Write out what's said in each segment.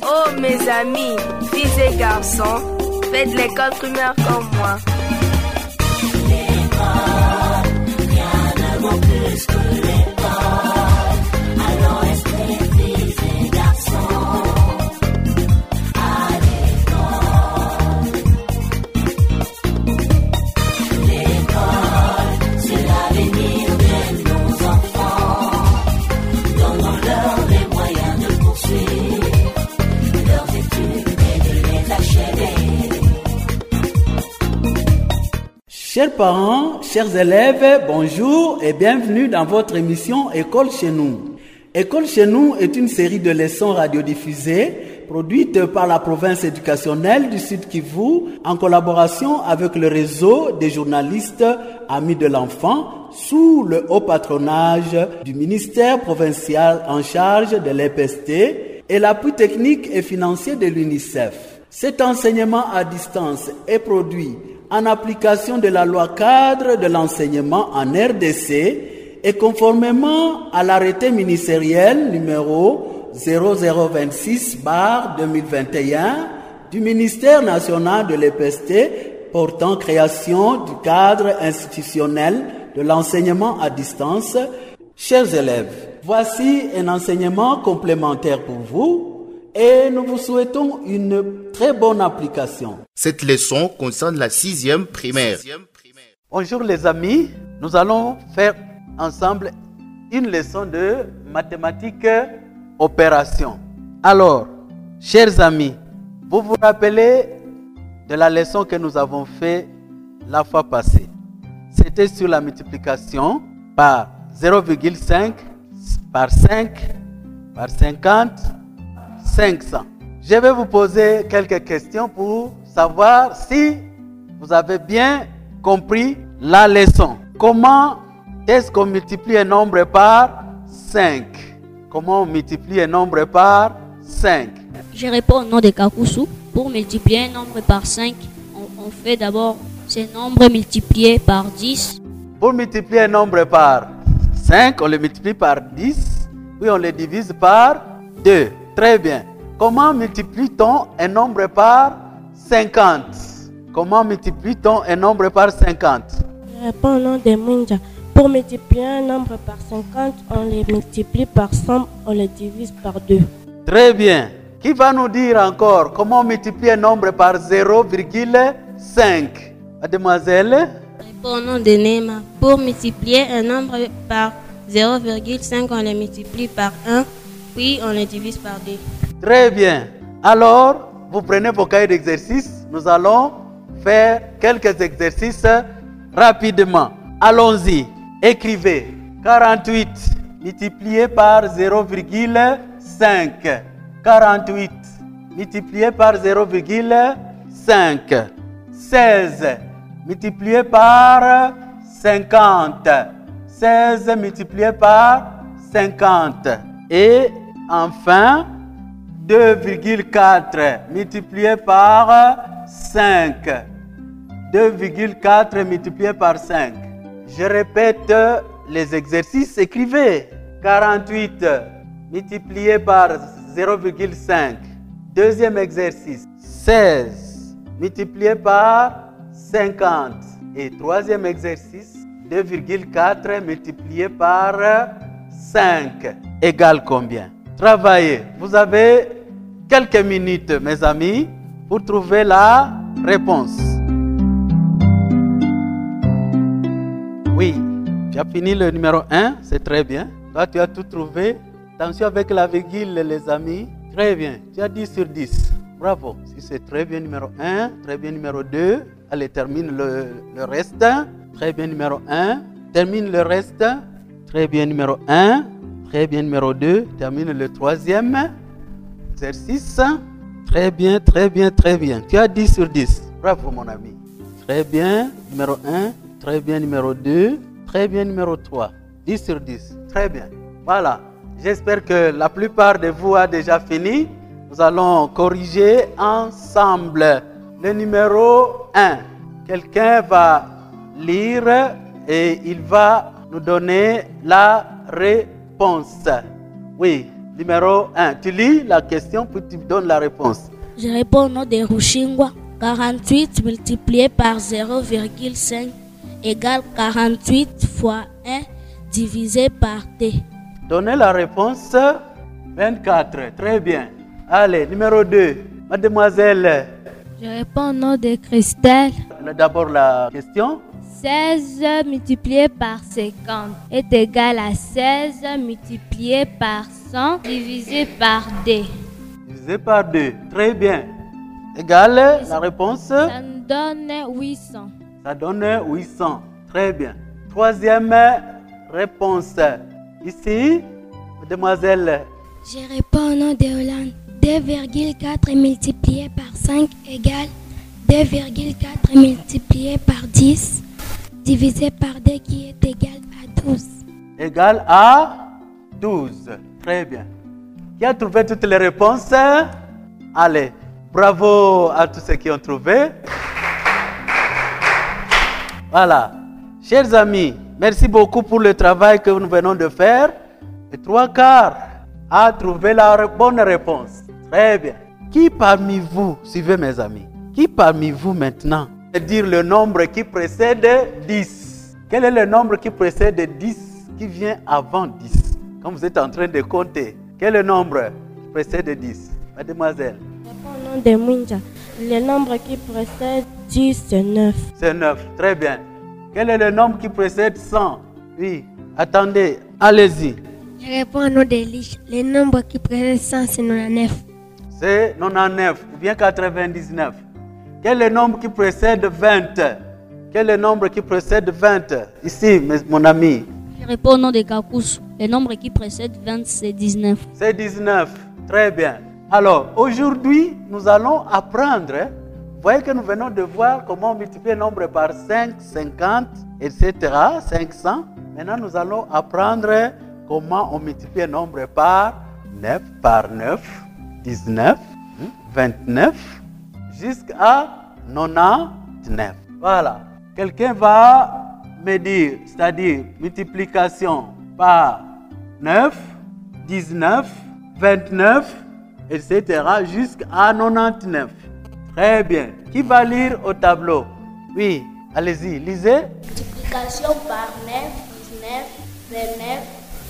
Oh mes amis, filles et garçons, faites l'école primaire comme moi. L'école, rien ne vaut plus que l'école. Allons rester filles et garçons à l'école. L'école, c'est l'avenir de nos enfants. Donnons-leur les moyens de poursuivre leurs études et de les achever. Chers parents, chers élèves, bonjour et bienvenue dans votre émission École chez nous. École chez nous est une série de leçons radiodiffusées produite par la province éducationnelle du Sud Kivu en collaboration avec le réseau des journalistes Amis de l'enfant sous le haut patronage du ministère provincial en charge de l'EPST et l'appui technique et financier de l'UNICEF. Cet enseignement à distance est produit en application de la loi cadre de l'enseignement en RDC et conformément à l'arrêté ministériel numéro 0026/2021 du ministère national de l'EPST portant création du cadre institutionnel de l'enseignement à distance. Chers élèves, voici un enseignement complémentaire pour vous et nous vous souhaitons une très bonne application. Cette leçon concerne la 6e primaire. Bonjour les amis, nous allons faire ensemble une leçon de mathématiques opération. Alors, chers amis, vous vous rappelez de la leçon que nous avons faite la fois passée. C'était sur la multiplication par 0,5, par 5, par 50, 500. Je vais vous poser quelques questions pour savoir si vous avez bien compris la leçon. Comment est-ce qu'on multiplie un nombre par 5? Comment on multiplie un nombre par 5? Je réponds au nom de Kakusu. Pour multiplier un nombre par 5, on fait d'abord ce nombre multiplié par 10. Pour multiplier un nombre par 5, on le multiplie par 10, puis on le divise par 2. Très bien. Comment multiplie-t-on un nombre par 50? Comment multiplie-t-on un nombre par 50? Je réponds au nom de Mwinja. Pour multiplier un nombre par 50, on le multiplie par 100, on le divise par 2. Très bien. Qui va nous dire encore comment multiplier un nombre par 0,5? Mademoiselle? Je réponds au nom de Nema. Pour multiplier un nombre par 0,5, on le multiplie par 1, puis on le divise par 2. Très bien. Alors, vous prenez vos cahiers d'exercice. Nous allons faire quelques exercices rapidement. Allons-y. Écrivez 48 multiplié par 0,5. 48 multiplié par 0,5. 16 multiplié par 50. 16 multiplié par 50. Et enfin, 2,4 multiplié par 5. 2,4 multiplié par 5. Je répète les exercices, écrivez. 48 multiplié par 0,5. Deuxième exercice. 16 multiplié par 50. Et troisième exercice. 2,4 multiplié par 5 égale combien? Travaillez. Vous avez quelques minutes, mes amis, pour trouver la réponse. Oui, tu as fini le numéro 1, c'est très bien. Toi, tu as tout trouvé. Attention avec la virgule, les amis. Très bien, tu as 10 sur 10. Bravo. Si c'est très bien numéro 1, très bien numéro 2. Allez, termine le reste. Très bien numéro 1. Termine le reste. Très bien numéro 1. Très bien numéro 2. Termine le troisième exercice. Très bien, très bien, très bien. Tu as 10 sur 10. Bravo mon ami. Très bien numéro 1. Très bien numéro 2. Très bien numéro 3. 10 sur 10. Très bien. Voilà. J'espère que la plupart de vous a déjà fini. Nous allons corriger ensemble. Le numéro 1. Quelqu'un va lire et il va nous donner la réponse. Oui, numéro 1. Tu lis la question puis tu donnes la réponse. Je réponds au nom de Rushingwa. 48 multiplié par 0,5 égale 48 fois 1 divisé par D. Donnez la réponse. 24. Très bien. Allez, numéro 2. Mademoiselle. Je réponds au nom de Christelle. D'abord la question. 16 multiplié par 50 est égal à 16 multiplié par 100 divisé par D. Divisé par 2. Très bien. Égal, la réponse. Ça nous donne 800. Ça donne 800. Très bien. Troisième réponse. Ici, mademoiselle. Je réponds au nom de Hollande. 2,4 multiplié par 5 égale 2,4 multiplié par 10 divisé par 2 qui est égal à 12. Égal à 12. Très bien. Qui a trouvé toutes les réponses? Allez, bravo à tous ceux qui ont trouvé. Voilà. Chers amis, merci beaucoup pour le travail que nous venons de faire. Les 3/4 a trouvé la bonne réponse. Très bien. Qui parmi vous, suivez mes amis, qui parmi vous maintenant peut dire le nombre qui précède 10? Quel est le nombre qui précède 10, qui vient avant 10? Quand vous êtes en train de compter, quel est le nombre qui précède 10? Mademoiselle. Au nom de Mwinja, le nombre qui précède 10, c'est 9. C'est 9, très bien. Quel est le nombre qui précède 100? Oui, attendez, allez-y. Je réponds au nom de Lich. Le nombre qui précède 100, c'est 99. C'est 99 ou bien 99. Quel est le nombre qui précède 20? Quel est le nombre qui précède 20? Ici, mon ami. Je réponds au nom de Kakusu. Le nombre qui précède 20, c'est 19. C'est 19. Très bien. Alors, aujourd'hui, nous allons apprendre. Vous voyez que nous venons de voir comment multiplier le nombre par 5, 50, etc. 500. Maintenant, nous allons apprendre comment on multiplie le nombre par 9, 19, 29, jusqu'à 99. Voilà. Quelqu'un va me dire, c'est-à-dire multiplication par 9, 19, 29, etc. jusqu'à 99. Très bien. Qui va lire au tableau? Oui, allez-y, lisez. Multiplication par 9, 19, 29,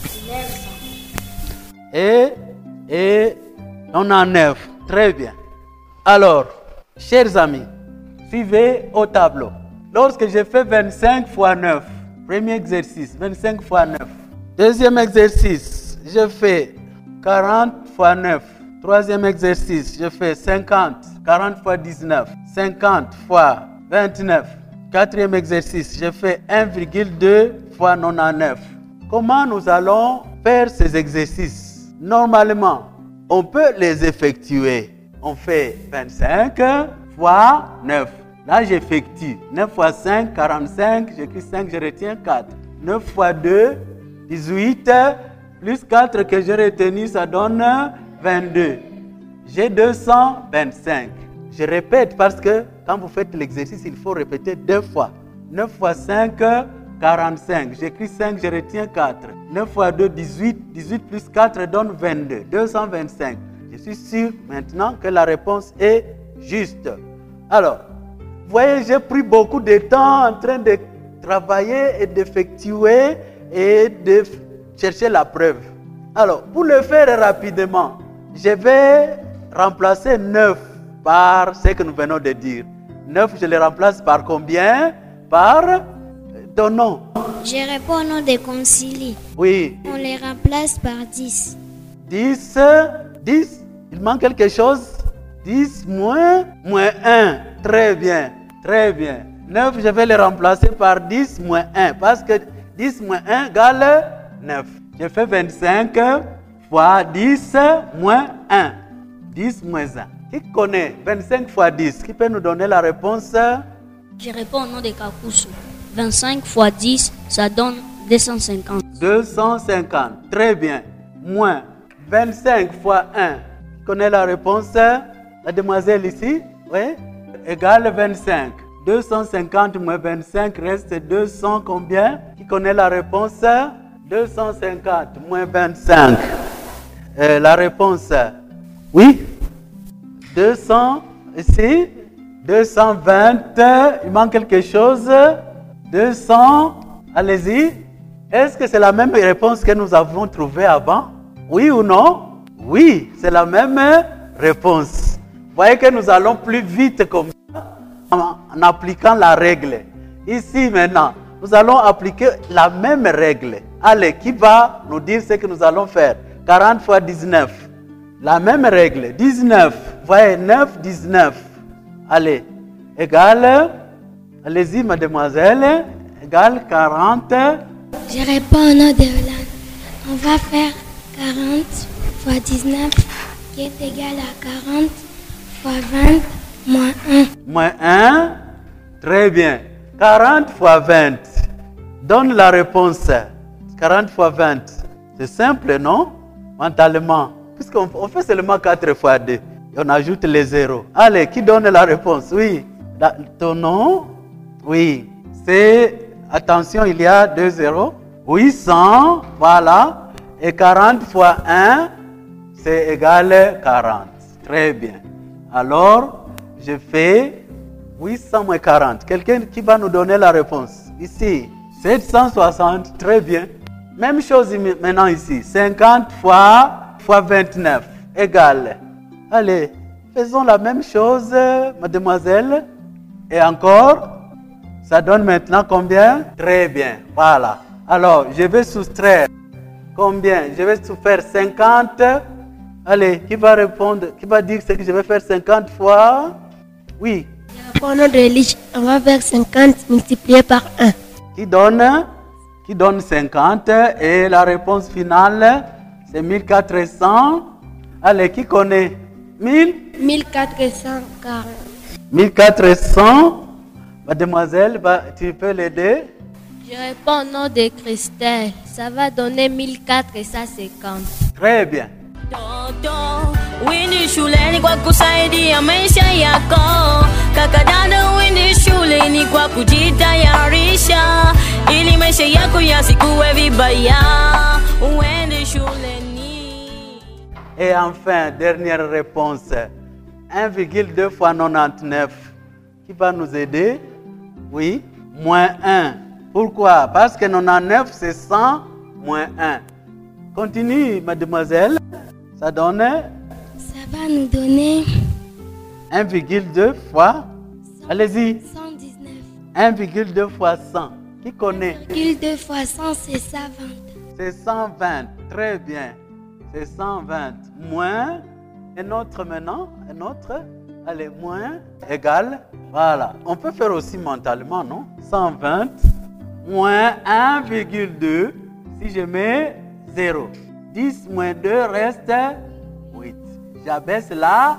900. Et 99. Très bien. Alors, chers amis, suivez au tableau. Lorsque je fais 25 fois 9, premier exercice, 25 fois 9. Deuxième exercice, je fais 40 fois 9. Troisième exercice, je fais 50, 40 fois 19, 50 fois 29. Quatrième exercice, je fais 1,2 fois 99. Comment nous allons faire ces exercices? Normalement, on peut les effectuer. On fait 25 fois 9. Là, j'effectue. 9 fois 5, 45. J'écris 5, je retiens 4. 9 fois 2, 18. Plus 4 que j'ai retenu, ça donne 22. J'ai 225. Je répète parce que quand vous faites l'exercice, il faut répéter 2 fois. 9 fois 5, 45. J'écris 5, je retiens 4. 9 fois 2, 18. 18 plus 4 donne 22. 225. Je suis sûr maintenant que la réponse est juste. Alors, vous voyez, j'ai pris beaucoup de temps en train de travailler et d'effectuer et de chercher la preuve. Alors, pour le faire rapidement, je vais remplacer 9 par ce que nous venons de dire. 9, je le remplace par combien? Par ton nom. Je réponds au nom de Concili. Oui. On les remplace par 10. 10, 10, il manque quelque chose? 10 moins 1. Très bien, très bien. 9, je vais le remplacer par 10 moins 1 parce que 10 moins 1 égale 9. Je fais 25 fois 10 moins 1. 10 moins 1. Qui connaît 25 fois 10? Qui peut nous donner la réponse? Je réponds au nom de Kakusu. 25 fois 10, ça donne 250. 250. Très bien. Moins 25 fois 1. Qui connaît la réponse? La demoiselle ici? Oui. Égale 25. 250 moins 25 reste 200 combien? Qui connaît la réponse? 250 moins 25 la réponse. Oui. 200, ici. 220. Il manque quelque chose. 200. Allez-y. Est-ce que c'est la même réponse que nous avons trouvée avant? Oui ou non? Oui, c'est la même réponse. Vous voyez que nous allons plus vite comme ça en appliquant la règle. Ici maintenant, nous allons appliquer la même règle. Allez, qui va nous dire ce que nous allons faire? 40 fois 19. La même règle. 19. Voyez, 9, 19. Allez, égale, allez-y mademoiselle, égale 40. Je réponds au nom de Hollande. On va faire 40 fois 19 qui est égal à 40 fois 20 moins 1. Moins 1. Très bien. 40 fois 20. Donne la réponse. 40 fois 20. C'est simple, non? Mentalement. Puisqu'on fait seulement 4 fois 2. Et on ajoute les zéros. Allez, qui donne la réponse? Oui. Ton nom? Oui. C'est... Attention, il y a 2 zéros. 800. Voilà. Et 40 fois 1, c'est égal 40. Très bien. Alors, je fais 800 moins 40. Quelqu'un qui va nous donner la réponse? Ici, 760. Très bien. Même chose maintenant ici. 50 fois 29 égale. Allez, faisons la même chose, mademoiselle. Et encore, ça donne maintenant combien? Très bien. Voilà. Alors, je vais soustraire. Combien? Je vais faire 50. Allez, qui va répondre? Qui va dire ce que je vais faire 50 fois? Oui. Au nom de Elige, on va faire 50 multiplié par 1. Qui donne 50 et la réponse finale, c'est 1400. Allez, qui connaît? 1440. 1400. Mademoiselle, tu peux l'aider? Je réponds au nom de Christelle. Ça va donner 1450. Très bien. Toto, windi shuleni kwa kusaidia maisha yako. Kaka dada, windi shuleni kwa kujitayarisha ili maisha yako yasikuwe vibaya. Windi shuleni. Et enfin, dernière réponse. 1,2 fois 99. Qui va nous aider? Oui. Moins 1. Pourquoi? Parce que 99, c'est 100 moins 1. Continue, mademoiselle. Ça donne? Ça va nous donner 1,2 fois? Allez-y. 119. 1,2 fois 100. Qui connaît? 1,2 fois 100, c'est 120. C'est 120. Très bien. C'est 120. Moins. Un autre maintenant? Un autre? Allez, moins. Égal. Voilà. On peut faire aussi mentalement, non? 120. Moins 1,2. Si je mets 0. 10 moins 2 reste 8. J'abaisse là.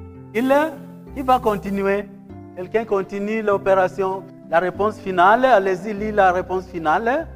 Il va continuer. Quelqu'un continue l'opération. La réponse finale. Allez-y, lis la réponse finale.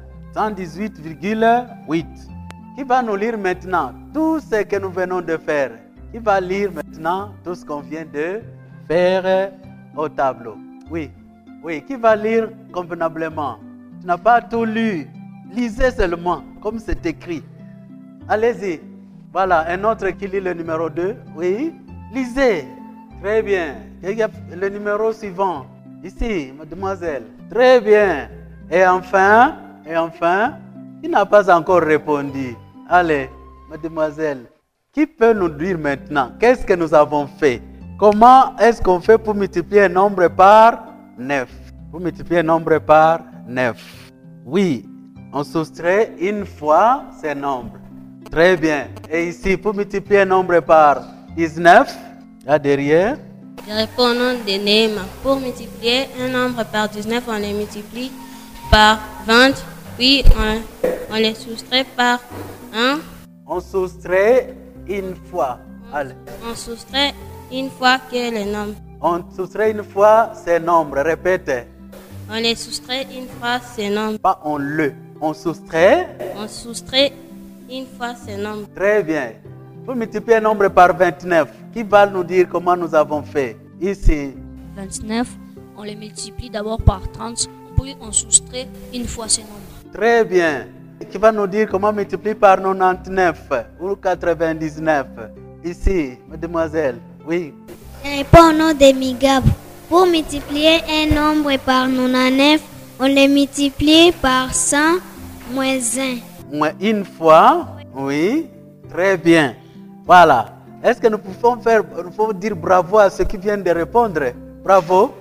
118,8. Qui va nous lire maintenant tout ce que nous venons de faire? Qui va lire maintenant tout ce qu'on vient de faire au tableau? Oui. Oui. Qui va lire convenablement? Tu n'as pas tout lu. Lisez seulement, comme c'est écrit. Allez-y. Voilà, un autre qui lit le numéro 2. Oui. Lisez. Très bien. Et le numéro suivant. Ici, mademoiselle. Très bien. Et enfin, qui n'a pas encore répondu? Allez, mademoiselle. Qui peut nous dire maintenant qu'est-ce que nous avons fait? Comment est-ce qu'on fait pour multiplier un nombre par 9? Pour multiplier un nombre par 9. Oui, on soustrait une fois ces nombres. Très bien. Et ici, pour multiplier un nombre par 19, là derrière. Je réponds au nom de Néma. Pour multiplier un nombre par 19, on les multiplie par 20, puis on les soustrait par 1. On soustrait une fois. Allez. On soustrait une fois que les nombres. On soustrait une fois ces nombres. Répétez. On les soustrait une fois ces nombres. Pas on le. On soustrait. On soustrait une fois ces nombres. Très bien. Pour multiplier un nombre par 29, qui va nous dire comment nous avons fait? Ici. 29, on les multiplie d'abord par 30, puis on soustrait une fois ces nombres. Très bien. Qui va nous dire comment multiplier par 99 ou 99? Ici, mademoiselle. Oui. Je réponds au nom de Migab. Pour multiplier un nombre par 99, on le multiplie par 100 moins 1. Moins une fois. Oui. Très bien. Voilà. Est-ce que nous pouvons dire bravo à ceux qui viennent de répondre? Bravo.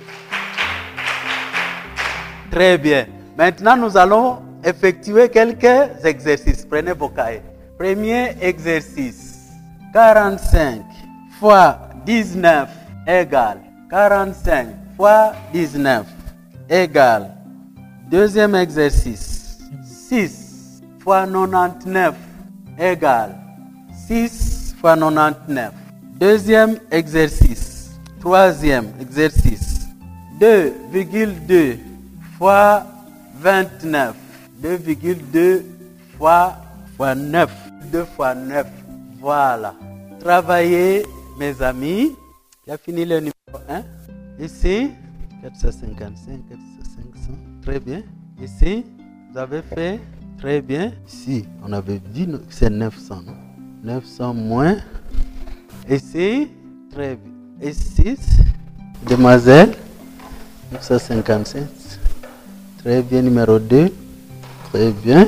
Très bien. Maintenant, nous allons effectuer quelques exercices. Prenez vos cahiers. Premier exercice. 45 fois 19 égale 45 fois 19 égale. Deuxième exercice. 6 fois 99 égale 6 fois 99. Deuxième exercice. Troisième exercice. 2,2 fois 29. 2,2 fois 9. 2 fois 9. Voilà. Travaillez, mes amis. J'ai fini le numéro 1. Ici, 455, 500. Très bien. Ici, vous avez fait très bien. Ici, on avait dit que c'est 900. Non? 900 moins. Ici, très bien. Ici, demoiselle, 957. Très bien, numéro 2. Très bien.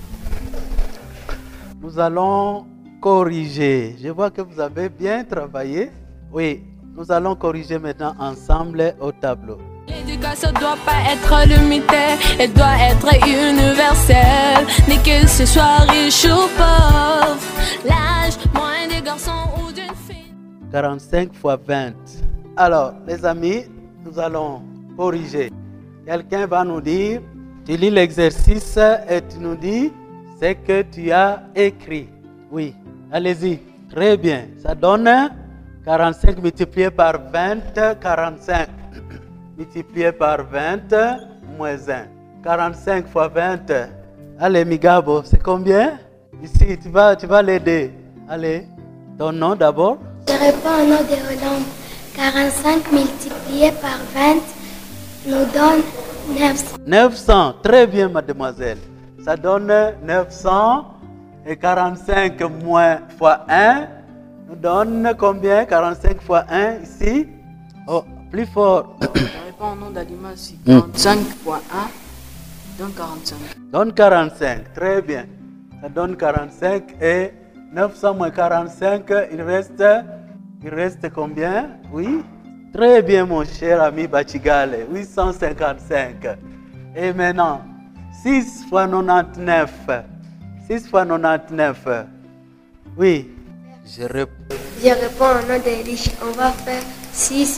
Nous allons corriger. Je vois que vous avez bien travaillé. Oui, nous allons corriger maintenant ensemble au tableau. L'éducation ne doit pas être limitée, elle doit être universelle. Ni que ce soit riche ou pauvre, l'âge moyen des garçons ou d'une fille. 45 fois 20. Alors, les amis, nous allons corriger. Quelqu'un va nous dire, tu lis l'exercice et tu nous dis ce que tu as écrit. Oui, allez-y. Très bien. Ça donne 45 multiplié par 20, 45. Multiplié par 20, moins 1. 45 fois 20. Allez, Migabo, c'est combien? Ici, tu vas l'aider. Allez, ton nom d'abord. Je réponds au nom de Hollande. 45 multiplié par 20 nous donne 900. 900, très bien, mademoiselle. Ça donne 900 et 45 moins fois 1 nous donne combien? 45 fois 1 ici. Oh, plus fort. Je réponds au nom d'Alima aussi. 45 fois 1 donne 45. Donne 45, très bien. Ça donne 45 et 900 moins 45, il reste combien? Oui. Très bien, mon cher ami Bachigale. 855. Et maintenant, 6 fois 99. 6 fois 99. Oui. Je réponds au nom d'Elish. On va faire 6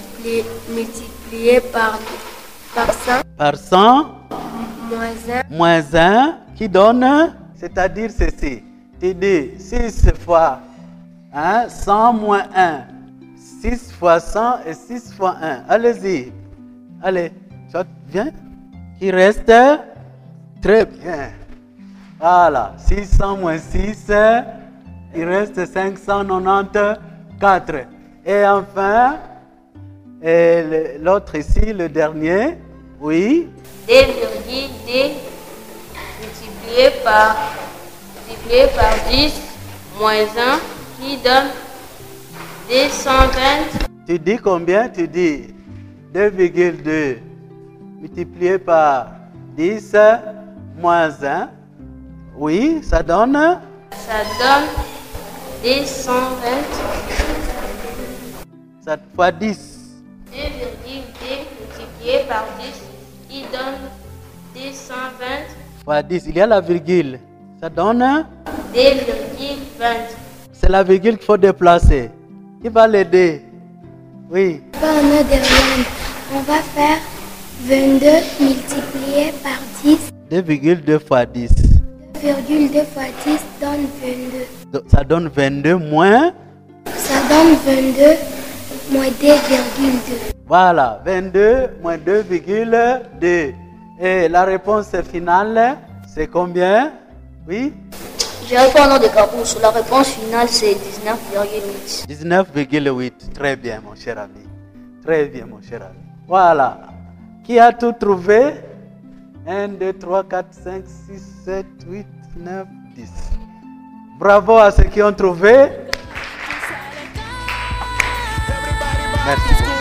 multiplié par 100. Par 100. Moins 1. Moins 1. Qui donne? C'est-à-dire ceci. Tu dis 6 fois 100 moins 1. 6 fois 100 et 6 fois 1. Allez-y. Allez. Viens. Il reste. Très bien. Voilà. 600 moins 6. Il reste 594. Et enfin, l'autre ici, le dernier. Oui. 2,2 multiplié par 10 moins 1 qui donne 220. Tu dis combien? Tu dis 2,2 multiplié par 10 moins 1. Oui, ça donne? Ça donne 220. Ça fois 10. 2,2 multiplié par 10 qui donne 220. Fois 10, il y a la virgule. Ça donne? 2,20. C'est la virgule qu'il faut déplacer. Qui va l'aider? Oui. On va faire 22 multiplié par 10. 2,2 fois 10. 2,2 fois 10 donne 22. Ça donne 22 moins? Ça donne 22 moins 2,2. Voilà, 22 moins 2,2. Et la réponse finale, c'est combien? Oui? Je réponds au nom de Cabouche. La réponse finale, c'est 19,8. 19,8. Très bien, mon cher ami. Très bien, mon cher ami. Voilà. Qui a tout trouvé? 1, 2, 3, 4, 5, 6, 7, 8, 9, 10. Bravo à ceux qui ont trouvé. Merci beaucoup.